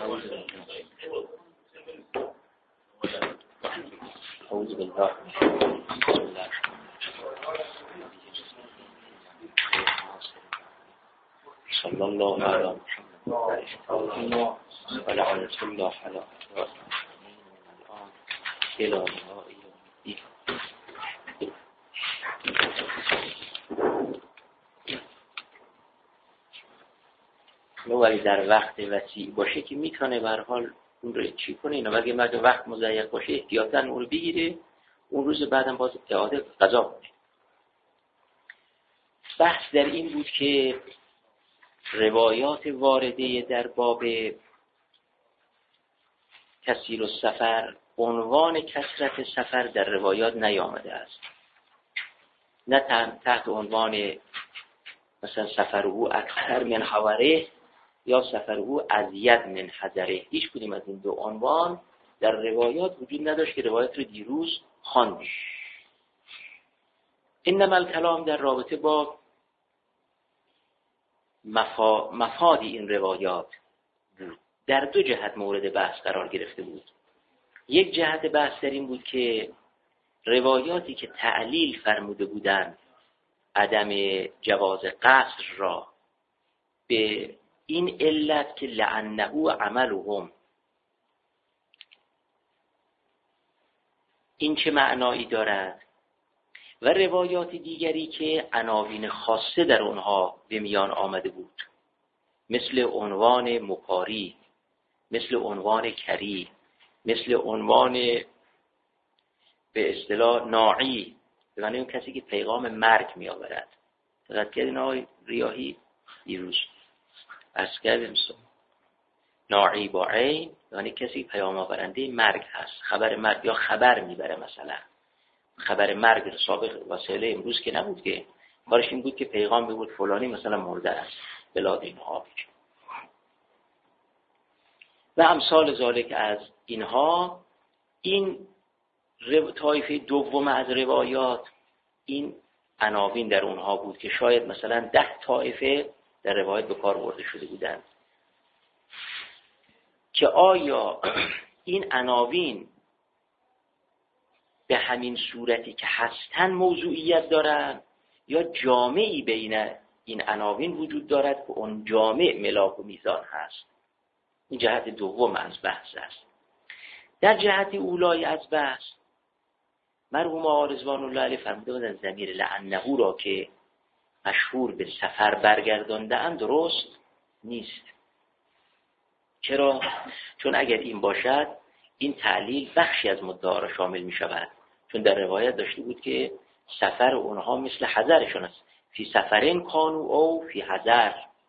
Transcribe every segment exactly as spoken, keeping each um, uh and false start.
أعوذ بالله صلی الله علی محمد و لعنت الله علی الان الى نو ولی در وقت وسیع باشه که میتونه به هر حال اون رو چی کنه. اینا اگه مگه وقت مضیق باشه احتیاطاً اون رو بگیره، اون روز بعدم باز اعاده قضا کنه. بحث در این بود که روایات وارده در باب کثیر السفر، عنوان کثرت سفر در روایات نیامده است، نه تحت عنوان مثلا سفر او اکثر من حواره یا سفر او ازید من حذره. هیچ کدوم از این دو عنوان در روایات وجود نداشت که روایت رو دیروز خواندیم. انما الکلام در رابطه با مفا... مفاد این روایات بود. در دو جهت مورد بحث قرار گرفته بود. یک جهت بحث در این بود که روایاتی که تعلیل فرموده بودند عدم جواز قصر را به این علت که لعنه عملهم، این چه معنایی دارد، و روایات دیگری که عناوین خاصه در اونها به میان آمده بود، مثل عنوان مکاری، مثل عنوان کری، مثل عنوان به اصطلاح ناعی، به معنی اون کسی که پیغام مرگ می آورد. فقط کردین آقای ریاحی دیروز از کردیم ناعی با عین، یعنی کسی پیام آورنده مرگ هست، خبر مرگ یا خبر میبره. مثلا خبر مرگ سابق وسیله امروز که نبود، که کارش این بود که پیغام ببود فلانی مثلا مرده است بلاد اینها و امثال ذالک از اینها. این رو... طایفه دوم از روایات این عناوین در اونها بود که شاید مثلا ده طایفه در روایت به کار برده شده بودند، که آیا این عناوین به همین صورتی که هستن موضوعیت دارن یا جامعی بین این عناوین وجود دارد که اون جامع ملاک و میزان هست. این جهت دوم از بحث است. در جهت اولای از بحث مرحوم آقا رضوان الله علیه فرموده بودند ضمیر لعنه را که مشهور به سفر برگردانده‌اند درست نیست. چرا؟ چون اگر این باشد این تعلیل بخشی از مدعا را شامل می شود، چون در روایت داشته بود که سفر اونها مثل حضرشون است. فی سفرین کانو او فی حضر،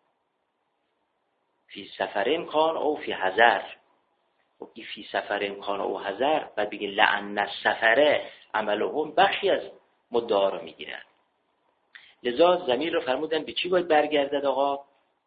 فی سفرین کان او فی حضر. و این فی سفرین کان او حضر بعد بگه لعن السفره عملهم، بخشی از مدعا را می گیرن. لذا ضمیر رو فرمودن به چی باید برگردد آقا؟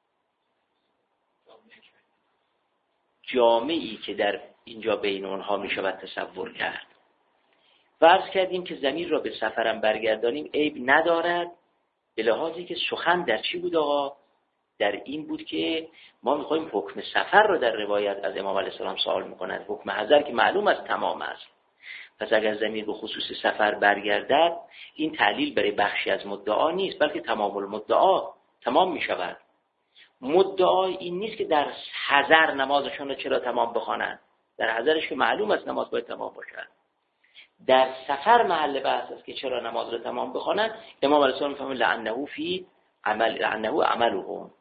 جامعی که در اینجا بین اونها می شود تصور کرد. فرض کردیم که ضمیر را به سفرم برگردانیم عیب ندارد، به لحاظی که سخن در چی بود آقا؟ در این بود که ما میخوایم حکم سفر را در روایت از امام علیه السلام سوال میکنند. حکم حضر که معلوم است تمام است. پس اگر ضمیر به خصوص سفر برگردد این تعلیل برای بخشی از مدعا نیست، بلکه تمام المدعا تمام میشود. مدعا این نیست که در حضر نمازشون رو چرا تمام بخوانند، در حضرش که معلوم است نماز باید تمام باشد. در سفر محل بحث است که چرا نماز رو تمام بخوانند. امام علیه السلام میفهمه لعنه فی عمل لعنه عملهم.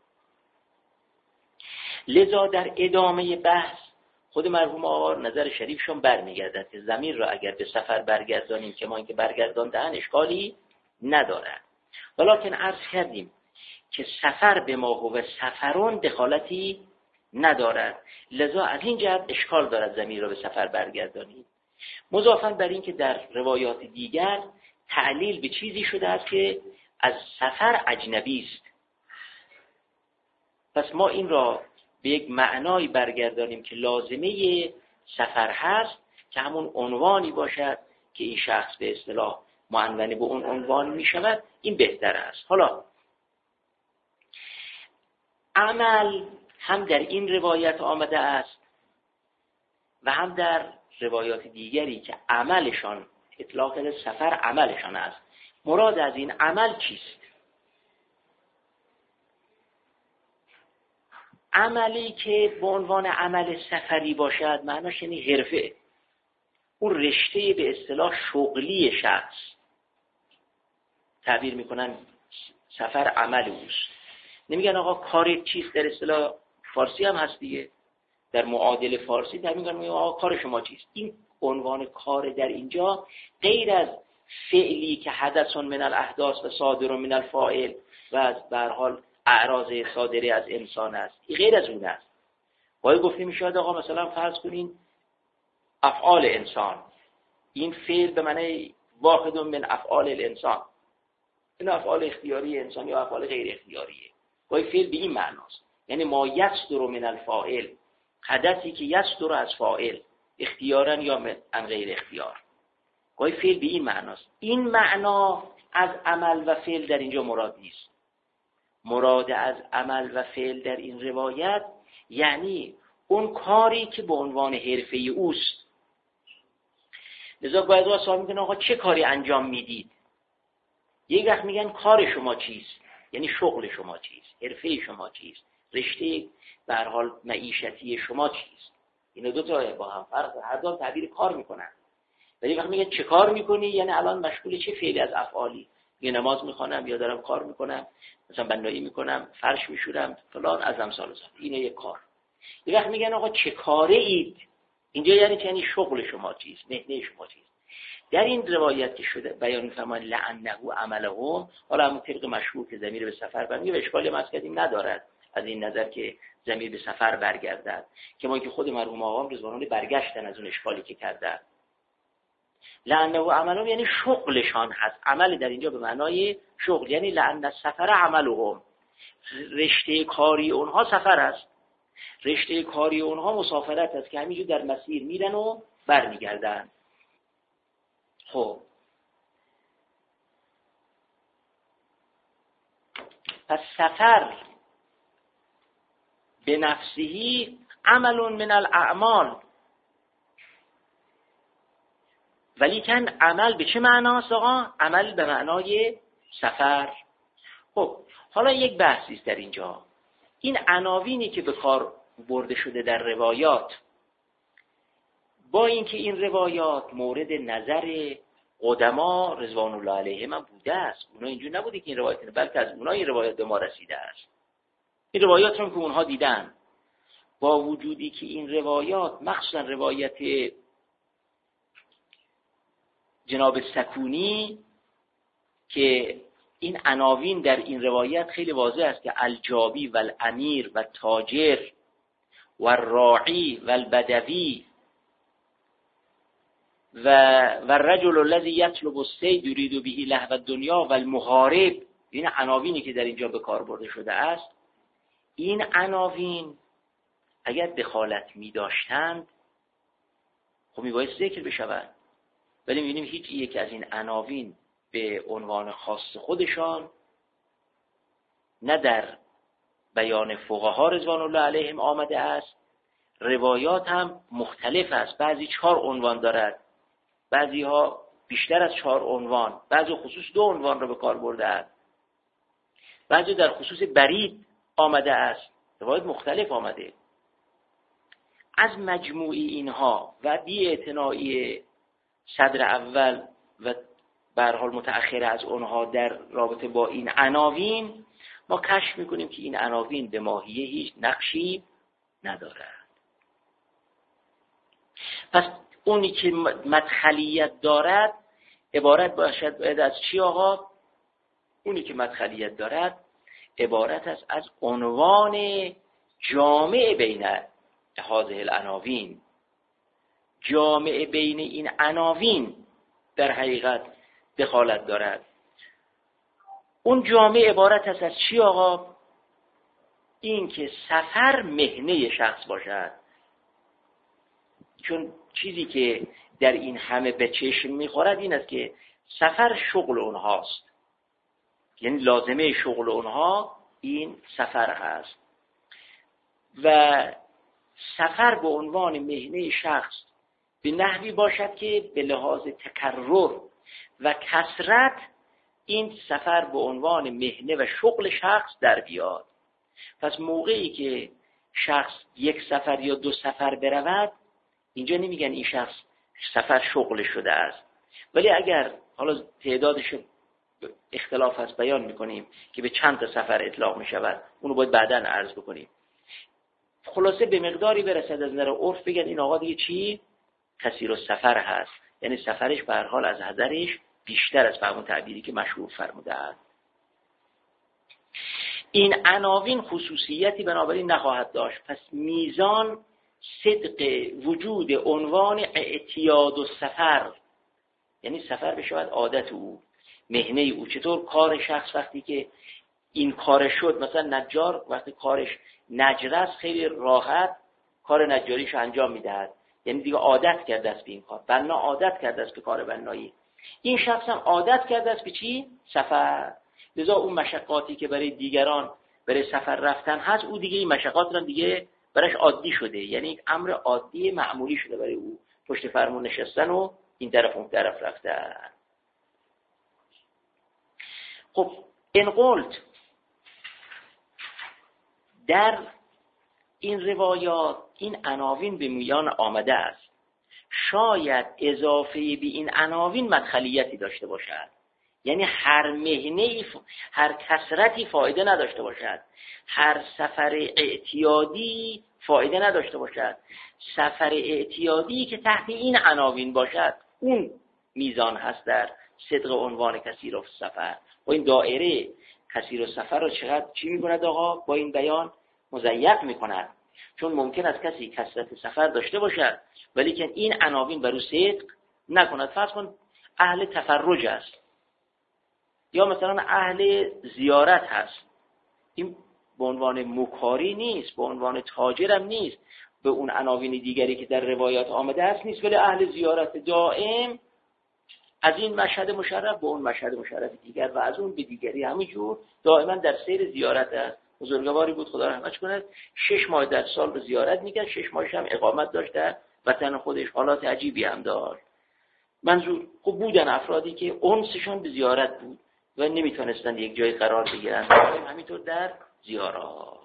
لذا در ادامه بحث خود مرحوم آقا نظر شریفشون برمیگردد که ضمیر را اگر به سفر برگردانیم که ما اینکه برگرداندن اشکالی ندارد، ولکن عرض کردیم که سفر به ما هو سفرون دخالتی ندارد. لذا از این جهت اشکال دارد ضمیر را به سفر برگردانیم. مضافاً بر این که در روایات دیگر تعلیل به چیزی شده است که از سفر اجنبی است. پس ما این را به یک معنایی برگردانیم که لازمه سفر هست، که همون عنوانی باشد که این شخص به اصطلاح معنونی به اون عنوان می شود، این بهتر است. حالا عمل هم در این روایت آمده است و هم در روایات دیگری که عملشان اطلاق سفر عملشان است. مراد از این عمل چیست؟ عملی که به عنوان عمل سفری باشد معناش یعنی حرفه، اون رشته به اصطلاح شغلی شخص تعبیر میکنن سفر عمل اوست. نمیگن آقا کار چیست، در اصطلاح فارسی هم هست دیگه، در معادل فارسی تعبیر میکنن آقا کار شما چیست. این عنوان کار در اینجا غیر از فعلی که حدث من الاحداث و صادر من الفاعل و از به هر حال اعراض صادره از انسان است، این غیر از اون است. باید گفته میشود آقا مثلا فرض کنین افعال انسان، این فعل به معنی واحد من افعال الانسان، این افعال اختیاری انسان یا افعال غیر اختیاریه. باید فعل به این معناست، یعنی ما یصدر من الفاعل، حدثی که یصدر از فاعل اختیارا یا من غیر اختیار. باید فعل به این معناست. این معنا از عمل و فعل در اینجا مراد نیست. مراد از عمل و فعل در این روایت یعنی اون کاری که به عنوان حرفه اوست. لذا باید رو سوال میکنه آقا چه کاری انجام میدید؟ یک وقت میگن کار شما چیست، یعنی شغل شما چیست، حرفه شما چیست، رشته به هر حال معیشتی شما چیست. اینا دو تا با هم فرق، هر دو تعبیر کار میکنن. ولی وقتی میگن چه کار میکنی یعنی الان مشغول چه فعلی از افعالی، یه نماز میخوانم یا دارم کار میکنم، مثلا بنایی میکنم، فرش میشورم، فلان از امثال زاد. اینه یک کار. یه وقت میگن آقا چه کاره اید، اینجا یعنی چه، یعنی شغل شما چیست، مهنه شما چیست. در این روایت که شده بیان می‌فرمایند لعنه عملهم، حالا هم طبق مشهور که ضمیر به سفر برمیگه و اشکالی ما کردیم ندارد از این نظر که ضمیر به سفر برگردد، که ما که خود مرحوم آقام رضوان الله برگشتن از اون اشکالی که کردن. لعنه عملهم یعنی شغلشان هست. عمل در اینجا به معنای شغل، یعنی لعنه سفر عملهم، رشته کاری اونها سفر است، رشته کاری اونها مسافرت است که همینجور در مسیر میرن و برمیگردن. خب پس سفر به نفسهی عمل من الاعمال، ولیکن عمل به چه معناست آقا؟ عمل به معنای سفر. خب حالا یک بحثی است در اینجا. این عناوینی که به کار برده شده در روایات، با اینکه این روایات مورد نظر قدما رضوان الله علیهم هم بوده است، اونا اینجور نبوده که این روایات نه، بلکه از اونها این روایات به ما رسیده است. این روایات رو که اونها دیدن، با وجودی که این روایات مخصوصا روایت جناب سکونی که این عناوین در این روایت خیلی واضح است که الجابی و الامیر و تاجر و الراعی و البدوی و و الرجل الذي يطلب الصيد يريد به لهو الدنيا و المحارب، این عناوینی که در اینجا به کار برده شده است، این عناوین اگر دخالت می داشتند خب می باید ذکر بشوند، ولی می بینیم هیچ یک از این عناوین به عنوان خاص خودشان نه در بیان فقها رضوان الله علیهم آمده است. روایات هم مختلف است، بعضی چهار عنوان دارد، بعضی ها بیشتر از چهار عنوان، بعضی خصوص دو عنوان را به کار برده است، بعضی در خصوص برید آمده است، روایت مختلف آمده. از مجموعی اینها و بی اعتنایی صدر اول و به هر حال متأخر از اونها در رابطه با این عناوین، ما کشف میکنیم که این عناوین به ماهیه هیچ نقشی ندارد. پس اونی که مدخلیت دارد عبارت باشد باید از چی آقا؟ اونی که مدخلیت دارد عبارت است از عنوان جامع بین هذه العناوین. جامع بین این عناوین در حقیقت دخالت دارد. اون جامع عبارت است از چی آقا؟ این که سفر مهنه شخص باشد، چون چیزی که در این همه به چشم میخورد این است که سفر شغل اونهاست، یعنی لازمه شغل اونها این سفر هست. و سفر به عنوان مهنه شخص به نحوی باشد که به لحاظ تکرر و کثرت این سفر به عنوان مهنه و شغل شخص در بیاد. پس موقعی که شخص یک سفر یا دو سفر برود، اینجا نمیگن این شخص سفر شغل شده است، ولی اگر حالا تعدادش اختلاف هست بیان میکنیم که به چند تا سفر اطلاق میشود، اونو باید بعداً عرض بکنیم. خلاصه به مقداری برسد از نظر عرف بگن این آقا دیگه چی؟ کثیر السفر هست، یعنی سفرش به هر حال از حضرش بیشتر از همون تعبیری که مشهور فرموده است. این عناوین خصوصیتی بنابراین نخواهد داشت. پس میزان صدق وجود عنوان اعتیاد السفر، یعنی سفر بشود عادت او، مهنه او. چطور کار شخص وقتی که این کار شد، مثلا نجار وقتی کارش نجره است خیلی راحت کار نجاریش انجام میدهد، یعنی دیگه عادت کرده است به این کار. بنا عادت کرده است به کار بنایی. این شخص هم عادت کرده است به چی؟ سفر. لذا اون مشقاتی که برای دیگران برای سفر رفتن هست، او دیگه این مشقات رو دیگه براش عادی شده، یعنی یک امر عادی معمولی شده برای او، پشت فرمون نشستن و این طرف اون طرف رفتن. خب این قلت در این روایات این عناوین به میان آمده است، شاید اضافه به این عناوین مدخلیتی داشته باشد، یعنی هر مهنه هر کثرتی فایده نداشته باشد، هر سفر اعتیادی فایده نداشته باشد. سفر اعتیادی که تحت این عناوین باشد اون میزان هست در صدق عنوان کثیر السفر. و این دایره کثیر السفر رو چقدر چی می‌کند آقا؟ با این بیان مضیق می‌کند، چون ممکن است کسی کثرت سفر داشته باشد ولی که این عناوین بر او صدق نکند. فرض کن اهل تفرج است یا مثلا اهل زیارت هست، این به عنوان مکاری نیست، به عنوان تاجرم نیست، به اون عناوین دیگری که در روایات آمده است نیست، ولی اهل زیارت دائم از این مشهد مشرف به اون مشهد مشرف دیگر و از اون به دیگری، همینجور دائما در سیر زیارت است. بزرگواری بود خدا رحمتش کنه، شش ماه در سال به زیارت میکرد، شش ماهش هم اقامت داشت در وطن خودش، حالات عجیبی هم داشت. منظور خب بودن افرادی که انسشون به زیارت بود و نمیتونستن یک جای قرار بگیرن، همینطور در زیارات.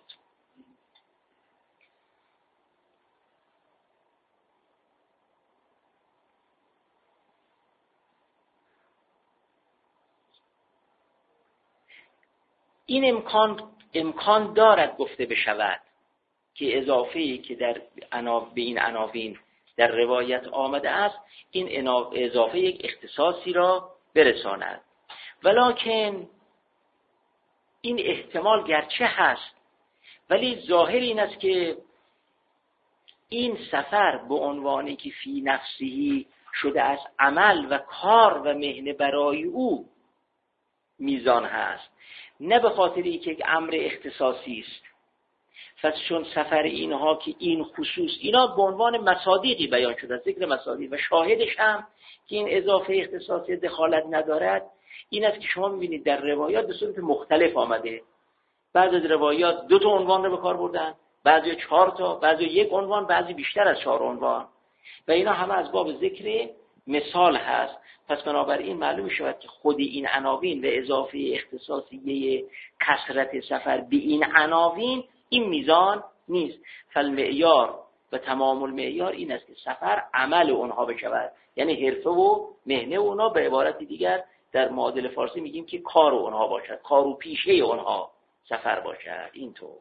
این امکان امکان دارد گفته بشود که اضافه‌ای که در عناوین به این عناوین در روایت آمده است، این اضافه یک اختصاصی را برساند. ولکن این احتمال گرچه هست، ولی ظاهر این است که این سفر به عنوانی که فی نفسهی شده از عمل و کار و مهنه برای او میزان هست، نه به خاطری که یک امر اختصاصی است. پس چون سفر اینها که این خصوص اینا به عنوان مصادیقی بیان شده، ذکر مصادیق و شاهدش هم که این اضافه اختصاصی دخالت ندارد این است که شما می‌بینید در روایات به صورت مختلف آمده. بعضی از روایات دو تا عنوان رو به کار بردن، بعضی چهار تا، بعضی یک عنوان، بعضی بیشتر از چهار عنوان، و اینا همه از باب ذکر مثال هست. پس بنابراین معلوم شود که خود این عناوین و اضافه اختصاصیه کثرت سفر به این عناوین این میزان نیست. فالمعیار و تمام المعیار این است که سفر عمل اونها بشود، یعنی حرفه و مهنه اونها، به عبارت دیگر در معادل فارسی میگیم که کار اونها باشد، کار و پیشه اونها سفر باشد. اینطور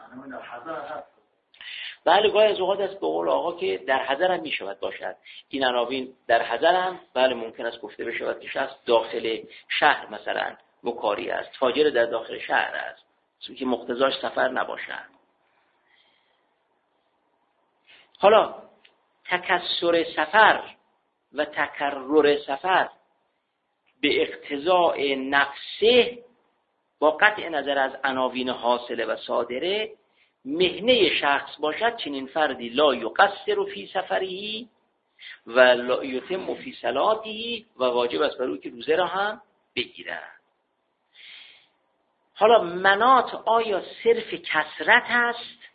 بله گاهی از اوقات است به قول آقا که در حضر هم میشود باشد. این عناوین در حضر هم بله ممکن است گفته بشود که شخص داخل شهر مثلا مکاری است، تاجر در داخل شهر است که مقتضاش سفر نباشد. حالا تکسر سفر و تکرر سفر به اقتضاء نفسه با قطع نظر از عناوین حاصله و صادره مهنه شخص باشد، چنین فردی لا یقصر فی سفری و لا یتم فی صلاتی و واجب است بر او که روزه را هم بگیرد. حالا منات آیا صرف کثرت است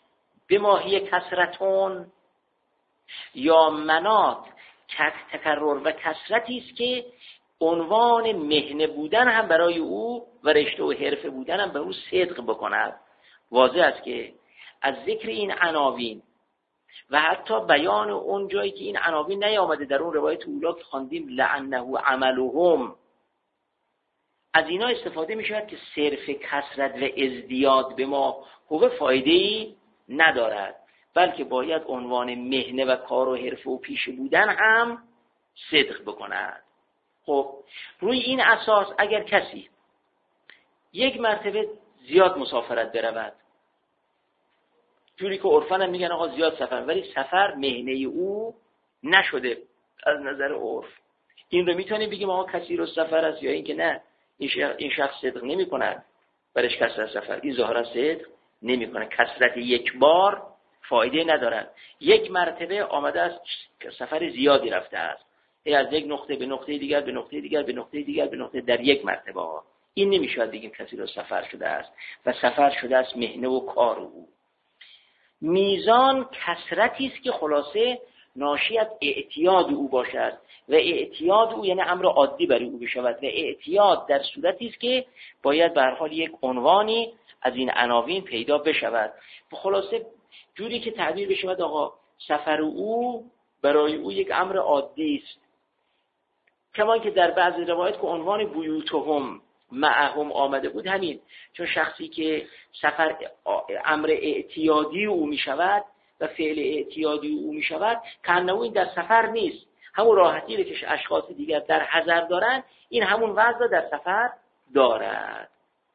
به ماهی کسرتون، یا منات تکرر و کسرتی است که عنوان مهنه بودن هم برای او و رشته و حرفه بودن هم به او صدق بکند. واضح است که از ذکر این عناوین و حتی بیان اون جایی که این عناوین نیامده در اون روایت اولا که خواندیم لعنه عملهم، از اینا استفاده می شود که صرف کسرت و ازدیاد به ما هو فایده‌ای ندارد، بلکه باید عنوان مهنه و کار و حرفه و پیشه بودن هم صدق بکند. خب روی این اساس اگر کسی یک مرتبه زیاد مسافرت برود، جوری که عرفاً هم میگن آقا زیاد سفر، ولی سفر مهنه او نشده از نظر عرف، این رو میتونیم بگیم آقا کسی رو سفر است، یا اینکه نه این شخص صدق نمی کند برش کسرت سفر، این ظاهرا صدق نمی کند. کسرت یک بار فایده ندارد. یک مرتبه آمده است سفر زیادی رفته است، ای از یک نقطه به نقطه دیگر به نقطه دیگر به نقطه دیگر به نقطه در یک مرتبه ها. این نمیشود بگیم کسی رو سفر شده است و سفر شده است مهنه و کار او. میزان کسرتی است که خلاصه ناشی از اعتیاد او باشد و اعتیاد او یعنی امر عادی برای او بشود و اعتیاد در صورتی است که باید به هر حال یک عنوانی از این عناوین پیدا بشود. خلاصه جوری که تعبیر بشود آقا سفر او برای او یک امر عادی است، کما که در بعضی روایت که عنوان بیوتهم معهم آمده بود همین، چون شخصی که سفر امر اعتیادی او می شود و فعل اعتیادی او می شود کنه این در سفر نیست، همون راحتی رو که اشخاص دیگر در حضر دارن این همون وضع در سفر دارد.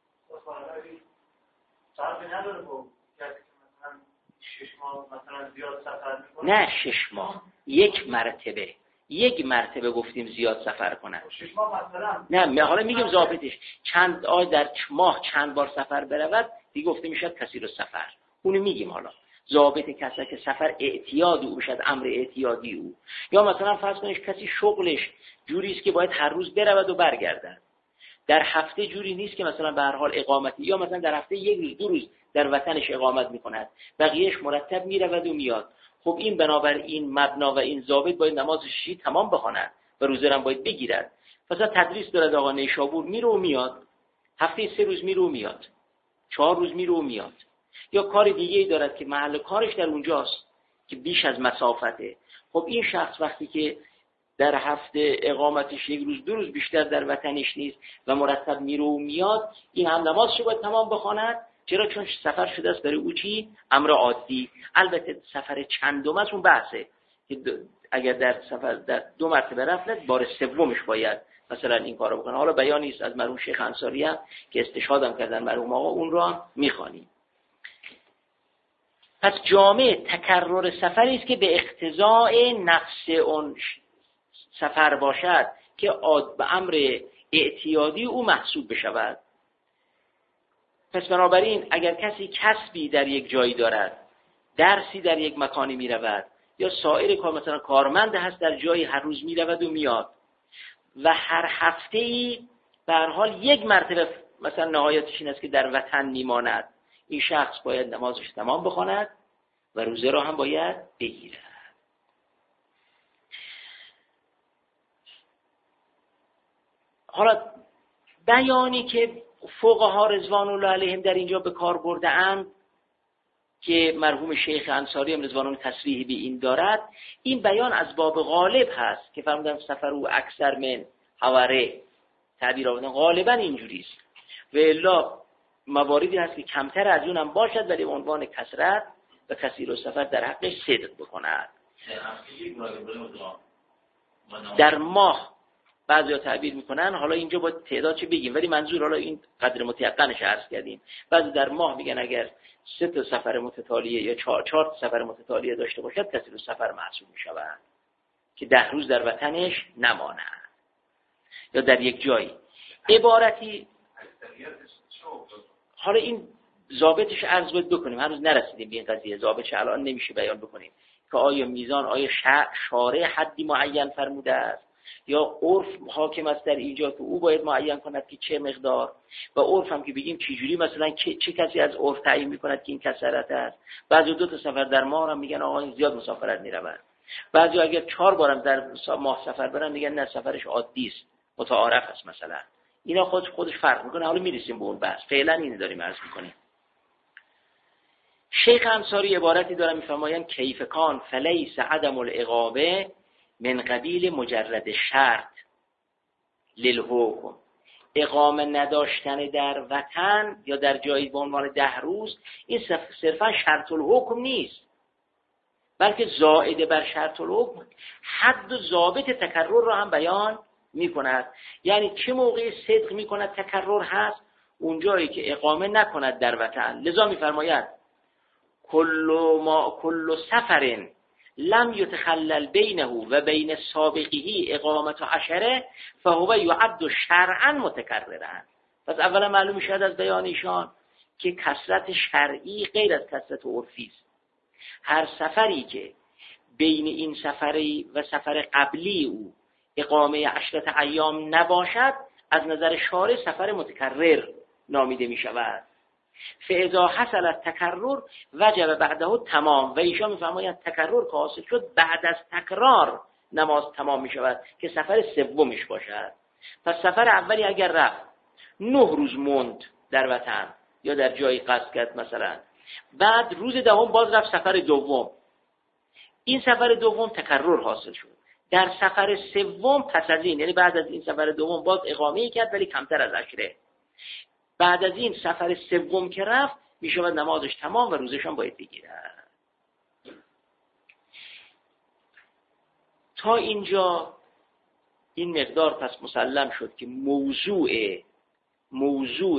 شش ماه مثلا زیاد سفر میکنه؟ نه شش ماه، یک مرتبه یک مرتبه گفتیم زیاد سفر کنن. شش ماه مثلا نه حالا میگیم ضابطش چند آی در ماه چند بار سفر برود دیگه گفته میشد کسی رو سفر، اونو میگیم. حالا ضابط کسی که سفر اعتیاد او بشد، امر اعتیادی او، یا مثلا فرض کنید کسی شغلش جوری است که باید هر روز برود و برگردد، در هفته جوری نیست که مثلا به هر حال اقامتی، یا مثلا در هفته یک روز دو روز در وطنش اقامت میکند، بقیهش مرتب میرود و میاد. خب این بنابراین مبنا و این ضابط باید نماز شیعی تمام بخواند و روزه هم باید بگیرد. مثلا تدریس دارد آقا نیشابور میره و میاد، هفته سه روز میره و میاد، چهار روز میره و میاد، یا کار دیگه‌ای دارد که محل کارش در اونجاست که بیش از مسافته. خب این شخص وقتی که در هفته اقامتش یک روز دو روز بیشتر در وطنش نیست و مرتب میره و میاد، این هم نمازش باید تمام بخواند. چرا؟ چون سفر شده است برای او چی؟ امر عادی. البته سفر چندم است اون بحثه که اگر در سفر در دو مرتبه رفت بار سومش باید مثلا این کارو بکنه. حالا بیانی است از مرحوم شیخ انصاری هم که استشهادم کردن مرحوم آقا، اون رو هم میخوانیم. پس جامع تکرر سفری است که به اقتضاء نفس اون سفر باشد که به امر اعتیادی او محسوب بشود. پس بنابراین اگر کسی کسبی در یک جایی دارد، درسی در یک مکانی می رود، یا سایر کار مثلا کارمند هست در جایی هر روز می رود و میاد و هر هفته ای به هر حال یک مرتبه مثلا نهایتش این است که در وطن میماند، این شخص باید نمازش تمام بخواند و روزه را هم باید بگیرد. حالا بیانی که فقها رضوان الله علیهم در اینجا به کار برده اند که مرحوم شیخ انصاری هم رضوان الله تصریح به این دارد، این بیان از باب غالب هست که فرمودن سفر او اکثر من حواره تعبیر آوردن، غالبا اینجوری است و الا مواردی هست که کمتر از اون هم باشد ولی عنوان کثرت و کثیر و سفر در حقش صدق بکند. در ماه بعضیا تعبیر میکنن، حالا اینجا با تعداد چه بگیم، ولی منظور حالا این قدر متیقنش عرض کردیم. بعضی در ماه میگن اگر سه تا سفر متتالیه یا چهار چهار تا سفر متتالیه داشته باشد کثیر سفر محسوب میشود که ده روز در وطنش نماند یا در یک جایی. عبارتی حالا این ضابطش عرض باید بکنیم، هنوز نرسیدیم به این قضیه، ضابطش الان نمیشه بیان بکنیم که آیا میزان، آیا شارع حدی معین فرموده است یا عرف حاکم است در اینجا که او باید معین کند که چه مقدار، و عرف هم که بگیم چجوری مثلا چه, چه کسی از عرف تعیین میکند که این کثرت است. بعضی دو تا سفر در ماه هم میگن آقا این زیاد مسافرت میرود، بعضی اگر چهار بارم در ماه سفر برن میگن نه سفرش عادی است متعارف است مثلا. اینا خودش خودش فرق میکنه. حالا میرسیم به اون بحث، فعلا اینو داریم عرض میکنیم. شیخ انصاری عبارتی دارن میفرمایند کیف کان فلیس عدم الاقامه من قبیل مجرد شرط للحکم. اقامه نداشتن در وطن یا در جایی به عنوان ده روز این صرفا شرط الحکم نیست، بلکه زائد بر شرط الحکم حد و ضابط تکرر را هم بیان میکند. یعنی چه موقع صدق میکند تکرر هست؟ اونجایی که اقامه نکند در وطن. لذا میفرماید کل ما کل سفر لم یتخلل بینه و بین سابقه اقامت عشره فهو یعد شرعا متکررا. پس اولا معلوم شد از بیان ایشان که کثرت شرعی غیر از کثرت عرفی است. هر سفری که بین این سفری و سفر قبلی او اقامه عشرت ایام نباشد از نظر شارع سفر متکرر نامیده می شود. فاذا حصل التکرر وجب بعده تمام. و ایشان میفرمایند تکرر که حاصل شد بعد از تکرار نماز تمام می شود که سفر سومش باشد. پس سفر اولی اگر رفت نه روز موند در وطن یا در جایی قصد کرد مثلا، بعد روز دهم باز رفت سفر دوم، این سفر دوم تکرر حاصل شد. در سفر سوم پس از این، یعنی بعد از این سفر دوم باز اقامه کرد ولی کمتر از عشره، بعد از این سفر سوم که رفت میشود نمازش تمام و روزش هم باید بگیرد. تا اینجا این مقدار پس مسلم شد که موضوع موضوع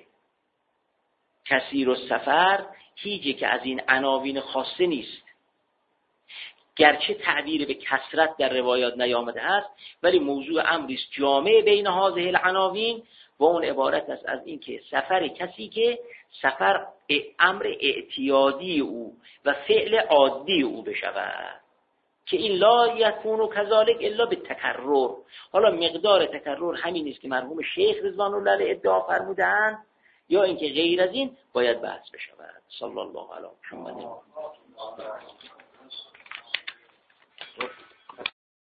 کثیر السفر هیچی که از این عناوین خاصه نیست، گرچه تعبیر به کثرت در روایات نیامده است، ولی موضوع امری است جامع بین هذه العناوین و اون عبارت است از این که سفر کسی که سفر امر اعتیادی او و فعل عادی او بشود که این لا یکون کذالک الا بالتکرر. حالا مقدار تکرر همین است که مرحوم شیخ رضوان الله علیه ادعا فرمودند یا اینکه غیر از این باید بحث بشود. صلی الله علی محمد.